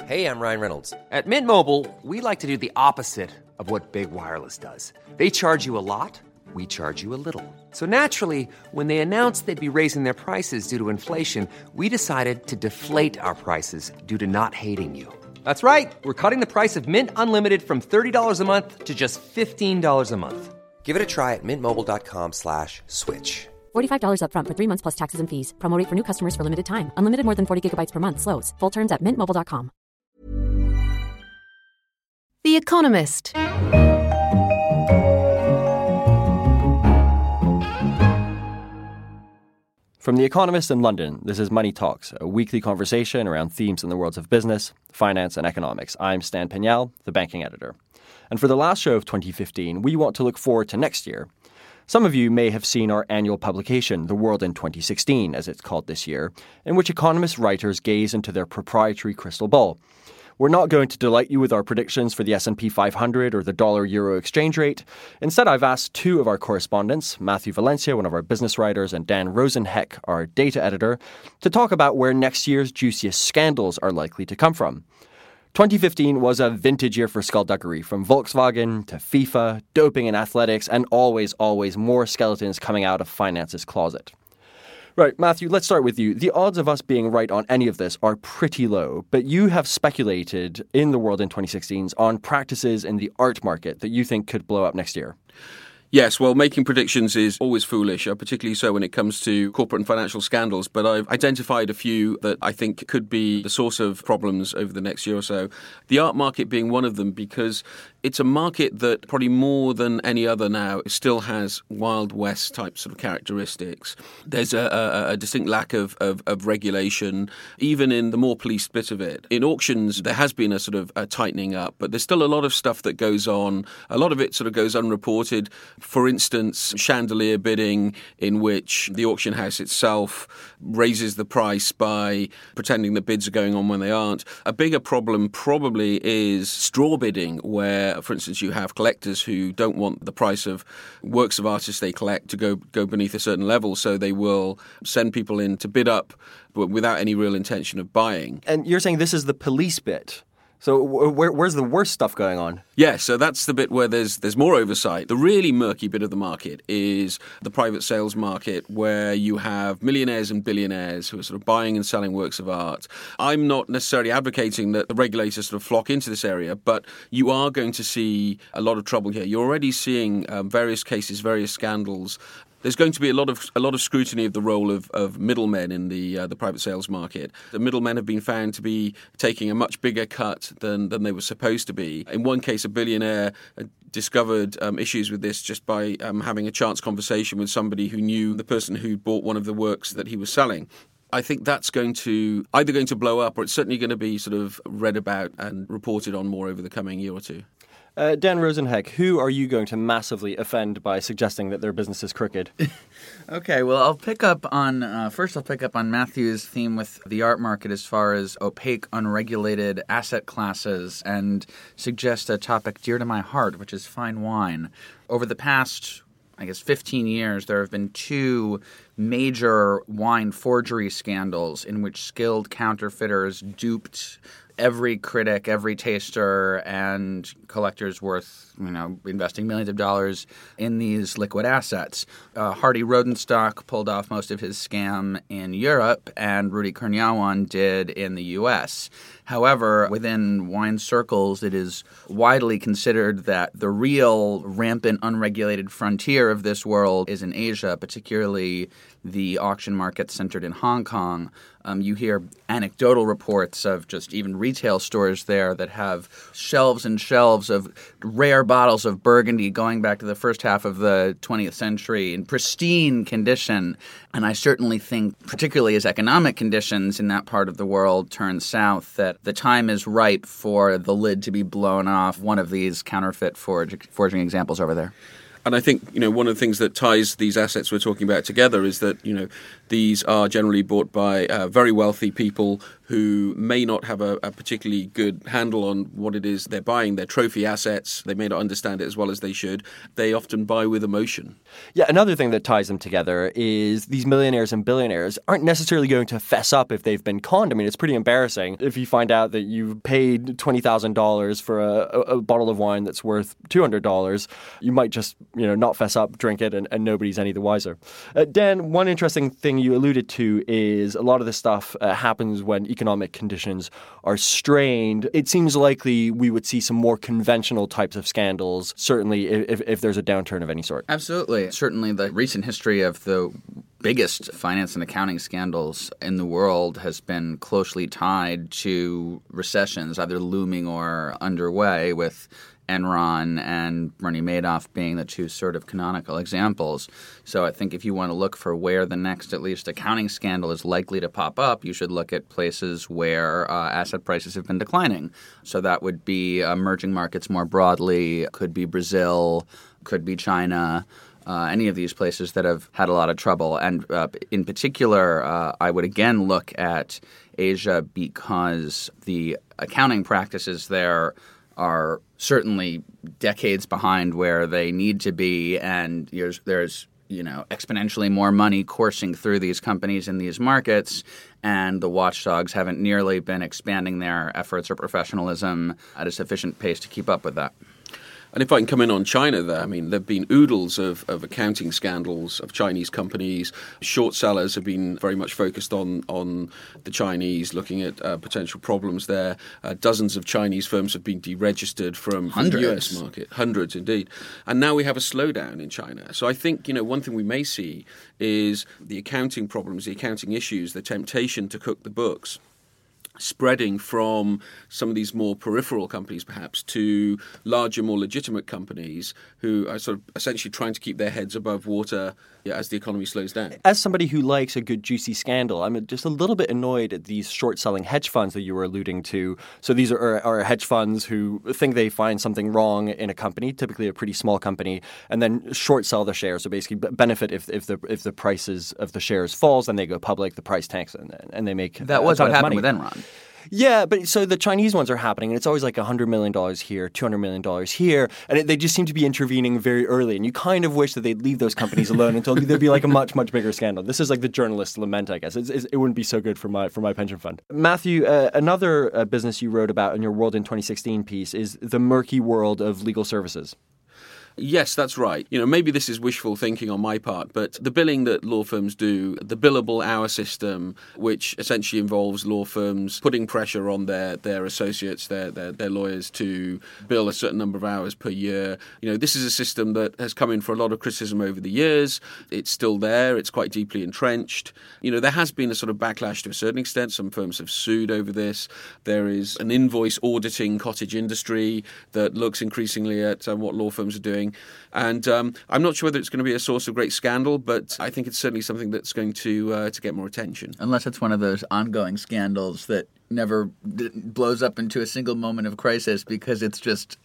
Hey, I'm Ryan Reynolds. At Mint Mobile, we like to do the opposite of what Big Wireless does. They charge you a lot, we charge you a little. So naturally, when they announced they'd be raising their prices due to inflation, we decided to deflate our prices due to not hating you. That's right. We're cutting the price of Mint Unlimited from $30 a month to just $15 a month. Give it a try at mintmobile.com/switch. $45 up front for 3 months plus taxes and fees. Promo rate for new customers for limited time. Unlimited more than 40 gigabytes per month. Slows full terms at mintmobile.com. The Economist. From The Economist in London, this is Money Talks, a weekly conversation around themes in the worlds of business, finance, and economics. I'm Stan Pignal, the banking editor. And for the last show of 2015, we want to look forward to next year. Some of you may have seen our annual publication, The World in 2016, as it's called this year, in which economist writers gaze into their proprietary crystal ball. We're not going to delight you with our predictions for the S&P 500 or the dollar-euro exchange rate. Instead, I've asked two of our correspondents, Matthew Valencia, one of our business writers, and Dan Rosenheck, our data editor, to talk about where next year's juiciest scandals are likely to come from. 2015 was a vintage year for skullduggery, from Volkswagen to FIFA, doping in athletics, and always more skeletons coming out of finance's closet. Right, Matthew, let's start with you. The odds of us being right on any of this are pretty low, but you have speculated in The World in 2016 on practices in the art market that you think could blow up next year. Yes, well, making predictions is always foolish, particularly so when it comes to corporate and financial scandals. But I've identified a few that I think could be the source of problems over the next year or so. The art market being one of them, because it's a market that probably more than any other now still has Wild West type sort of characteristics. There's a distinct lack of regulation, even in the more policed bit of it. In auctions, there has been a sort of a tightening up, but there's still a lot of stuff that goes on. A lot of it sort of goes unreported. For instance, chandelier bidding, in which the auction house itself raises the price by pretending that bids are going on when they aren't. A bigger problem probably is straw bidding, where, for instance, you have collectors who don't want the price of works of artists they collect to go beneath a certain level, so they will send people in to bid up but without any real intention of buying. And you're saying this is the police bit. So where's the worst stuff going on? Yeah, so that's the bit where there's more oversight. The really murky bit of the market is the private sales market, where you have millionaires and billionaires who are sort of buying and selling works of art. I'm not necessarily advocating that the regulators sort of flock into this area, but you are going to see a lot of trouble here. You're already seeing various cases, various scandals. There's going to be a lot of scrutiny of the role of middlemen in the private sales market. The middlemen have been found to be taking a much bigger cut than they were supposed to be. In one case, a billionaire discovered issues with this just by having a chance conversation with somebody who knew the person who bought one of the works that he was selling. I think that's either going to blow up, or it's certainly going to be sort of read about and reported on more over the coming year or two. Dan Rosenheck, who are you going to massively offend by suggesting that their business is crooked? Okay, well, I'll pick up on Matthew's theme with the art market as far as opaque, unregulated asset classes, and suggest a topic dear to my heart, which is fine wine. Over the past, 15 years, there have been two major wine forgery scandals in which skilled counterfeiters duped every critic, every taster, and collectors worth, investing millions of dollars in these liquid assets. Hardy Rodenstock pulled off most of his scam in Europe, and Rudy Kurniawan did in the U.S. However, within wine circles, it is widely considered that the real rampant, unregulated frontier of this world is in Asia, particularly the auction market centered in Hong Kong. You hear anecdotal reports of just even retail stores there that have shelves and shelves of rare bottles of Burgundy going back to the first half of the 20th century in pristine condition. And I certainly think, particularly as economic conditions in that part of the world turn south, that the time is ripe for the lid to be blown off one of these counterfeit forging examples over there. And I think, one of the things that ties these assets we're talking about together is that, These are generally bought by very wealthy people who may not have a particularly good handle on what it is they're buying. They're trophy assets. They may not understand it as well as they should. They often buy with emotion. Yeah, another thing that ties them together is these millionaires and billionaires aren't necessarily going to fess up if they've been conned. I mean, it's pretty embarrassing if you find out that you've paid $20,000 for a bottle of wine that's worth $200. You might just, not fess up, drink it, and nobody's any the wiser. Dan, one interesting thing you alluded to is a lot of this stuff happens when economic conditions are strained. It seems likely we would see some more conventional types of scandals, certainly if there's a downturn of any sort. Absolutely. Certainly the recent history of the biggest finance and accounting scandals in the world has been closely tied to recessions, either looming or underway, with Enron and Bernie Madoff being the two sort of canonical examples. So I think if you want to look for where the next, at least, accounting scandal is likely to pop up, you should look at places where asset prices have been declining. So that would be emerging markets more broadly, could be Brazil, could be China, any of these places that have had a lot of trouble. And in particular, I would again look at Asia because the accounting practices there are certainly decades behind where they need to be, and there's exponentially more money coursing through these companies in these markets, and the watchdogs haven't nearly been expanding their efforts or professionalism at a sufficient pace to keep up with that. And if I can come in on China there, I mean, there have been oodles of accounting scandals of Chinese companies. Short sellers have been very much focused on the Chinese, looking at potential problems there. Dozens of Chinese firms have been deregistered from the US market. Hundreds, indeed. And now we have a slowdown in China. So I think, one thing we may see is the accounting problems, the accounting issues, the temptation to cook the books spreading from some of these more peripheral companies perhaps to larger, more legitimate companies who are sort of essentially trying to keep their heads above water as the economy slows down. As somebody who likes a good juicy scandal, I'm just a little bit annoyed at these short-selling hedge funds that you were alluding to. So these are hedge funds who think they find something wrong in a company, typically a pretty small company, and then short sell the shares. So basically benefit if the prices of the shares falls, then they go public, the price tanks, and they make that was what happened money with Enron. Yeah, but so the Chinese ones are happening, and it's always like $100 million here, $200 million here, and they just seem to be intervening very early. And you kind of wish that they'd leave those companies alone until there'd be like a much, much bigger scandal. This is like the journalist's lament, I guess. It wouldn't be so good for my pension fund. Matthew, another business you wrote about in your World in 2016 piece is the murky world of legal services. Yes, that's right. Maybe this is wishful thinking on my part, but the billing that law firms do, the billable hour system, which essentially involves law firms putting pressure on their associates, their lawyers to bill a certain number of hours per year. This is a system that has come in for a lot of criticism over the years. It's still there. It's quite deeply entrenched. There has been a sort of backlash to a certain extent. Some firms have sued over this. There is an invoice auditing cottage industry that looks increasingly at what law firms are doing. And I'm not sure whether it's going to be a source of great scandal, but I think it's certainly something that's going to get more attention. Unless it's one of those ongoing scandals that never blows up into a single moment of crisis because it's just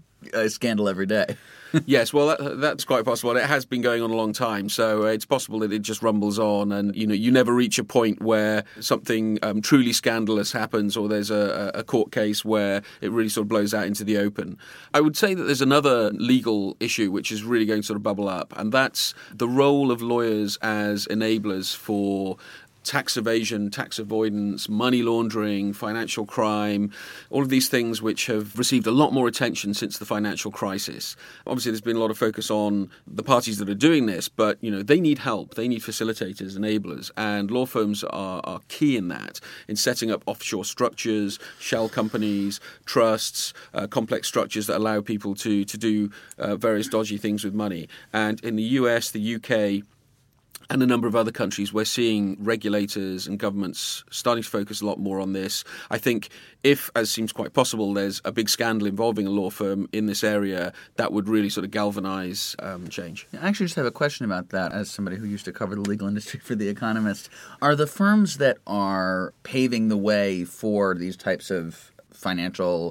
a scandal every day. Yes, well, that's quite possible. It has been going on a long time, so it's possible that it just rumbles on and, you never reach a point where something truly scandalous happens or there's a court case where it really sort of blows out into the open. I would say that there's another legal issue which is really going to sort of bubble up, and that's the role of lawyers as enablers for tax evasion, tax avoidance, money laundering, financial crime, all of these things which have received a lot more attention since the financial crisis. Obviously, there's been a lot of focus on the parties that are doing this, but, they need help. They need facilitators, enablers, and law firms are key in that, in setting up offshore structures, shell companies, trusts, complex structures that allow people to do various dodgy things with money. And in the US, the UK, and a number of other countries, we're seeing regulators and governments starting to focus a lot more on this. I think if, as seems quite possible, there's a big scandal involving a law firm in this area, that would really sort of galvanize change. I actually just have a question about that as somebody who used to cover the legal industry for The Economist. Are the firms that are paving the way for these types of financial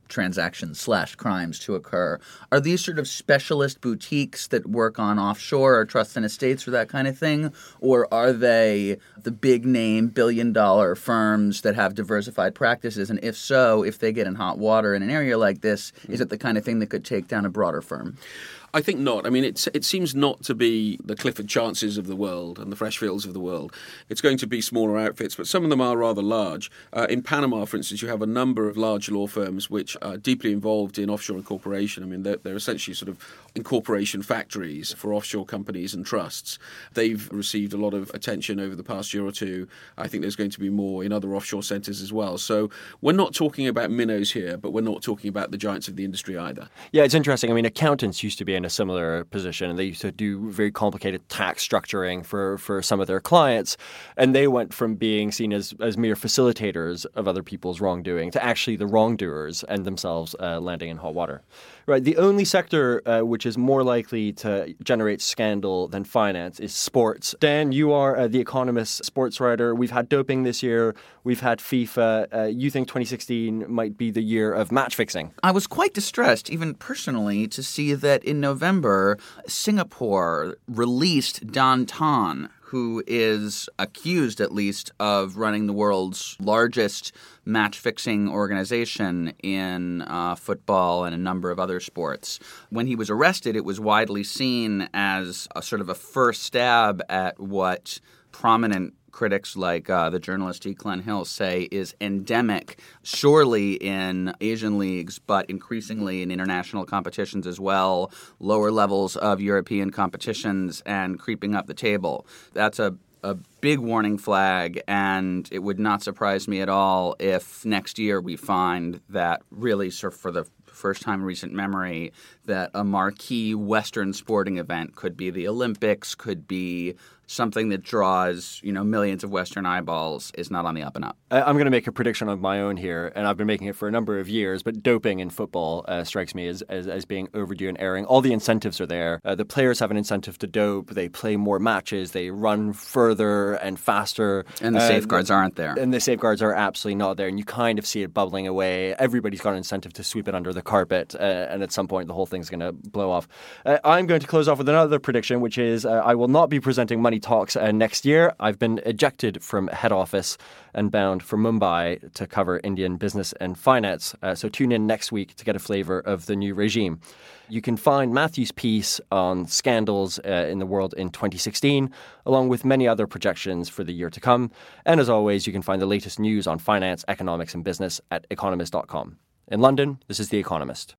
transactions / crimes to occur. Are these sort of specialist boutiques that work on offshore or trust and estates or that kind of thing? Or are they the big name billion-dollar firms that have diversified practices? And if so, if they get in hot water in an area like this, is it the kind of thing that could take down a broader firm? I think not. I mean, it seems not to be the Clifford Chances of the world and the Freshfields of the world. It's going to be smaller outfits, but some of them are rather large. In Panama, for instance, you have a number of large law firms which are deeply involved in offshore incorporation. I mean, they're essentially sort of incorporation factories for offshore companies and trusts. They've received a lot of attention over the past year or two. I think there's going to be more in other offshore centres as well. So we're not talking about minnows here, but we're not talking about the giants of the industry either. Yeah, it's interesting. I mean, accountants used to be in a similar position, and they used to do very complicated tax structuring for some of their clients, and they went from being seen as mere facilitators of other people's wrongdoing to actually the wrongdoers and themselves landing in hot water. Right. The only sector which is more likely to generate scandal than finance is sports. Dan, you are The Economist sports writer. We've had doping this year. We've had FIFA. You think 2016 might be the year of match fixing? I was quite distressed, even personally, to see that in November, Singapore released Don Tan, who is accused, at least, of running the world's largest match-fixing organization in football and a number of other sports. When he was arrested, it was widely seen as a sort of a first stab at what prominent critics like the journalist E. Glenn Hill say is endemic, surely in Asian leagues, but increasingly in international competitions as well, lower levels of European competitions and creeping up the table. That's a big warning flag, and it would not surprise me at all if next year we find that really sort of for the first time in recent memory that a marquee Western sporting event, could be the Olympics, could be something that draws, millions of Western eyeballs, is not on the up and up. I'm going to make a prediction of my own here, and I've been making it for a number of years, but doping in football strikes me as being overdue and airing. All the incentives are there. The players have an incentive to dope. They play more matches. They run further and faster. And the safeguards aren't there. And the safeguards are absolutely not there, and you kind of see it bubbling away. Everybody's got an incentive to sweep it under the carpet, and at some point the whole thing's going to blow off. I'm going to close off with another prediction, which is I will not be presenting Money Talks next year. I've been ejected from head office and bound for Mumbai to cover Indian business and finance. So tune in next week to get a flavor of the new regime. You can find Matthew's piece on scandals in the world in 2016, along with many other projections for the year to come. And as always, you can find the latest news on finance, economics, and business at economist.com. In London, this is The Economist.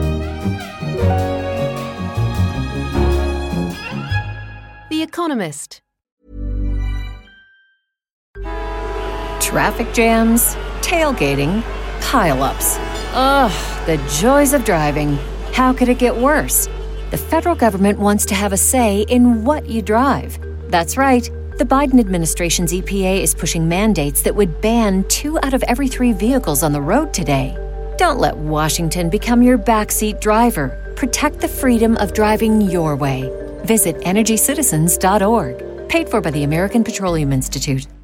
The Economist. Traffic jams, tailgating, pile-ups. Ugh, the joys of driving. How could it get worse? The federal government wants to have a say in what you drive. That's right. The Biden administration's EPA is pushing mandates that would ban 2 out of every 3 vehicles on the road today. Don't let Washington become your backseat driver. Protect the freedom of driving your way. Visit EnergyCitizens.org. Paid for by the American Petroleum Institute.